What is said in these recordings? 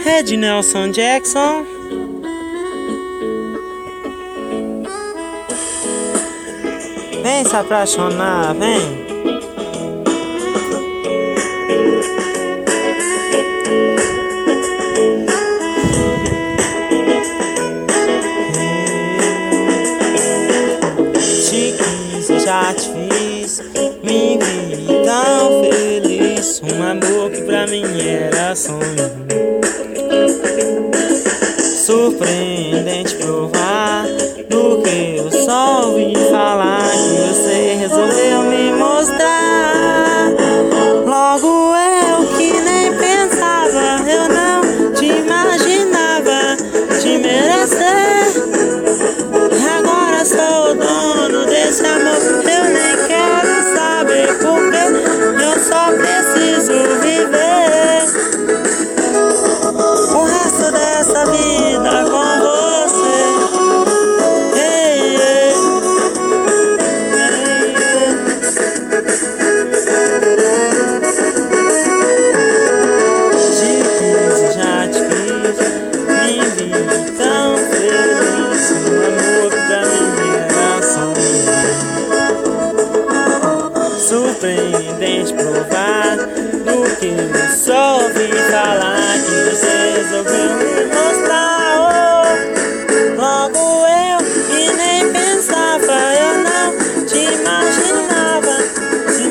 É de Nelson Jackson. Vem se apaixonar, vem. Te quis, eu já te fiz, me vi tão feliz. Um amor que pra mim era sonho. Surpreendente provar do que eu só ouvi falar, que você resolveu me mostrar. Logo eu que nem pensava, eu não te imaginava te merecer. Agora sou o dono desse amor, eu nem quero saber porquê, eu só preciso viver o resto dessa vida com você. Hey, hey. Te quis, já te quis, me vi tão feliz. Um amor que pra mim era sonho. Surpreendente provar do que eu só ouvi falar, que você resolveu me mostrar. Oh, logo eu que nem pensava, eu não te imaginava te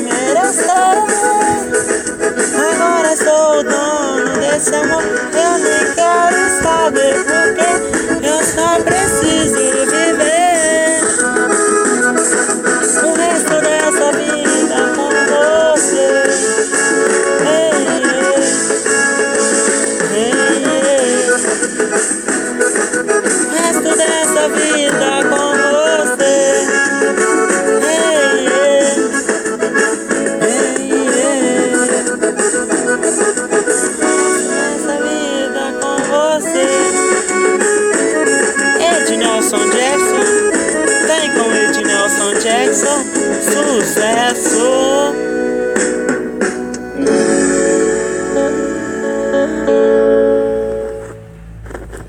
merecer. Agora sou o dono desse amor, eu nem quero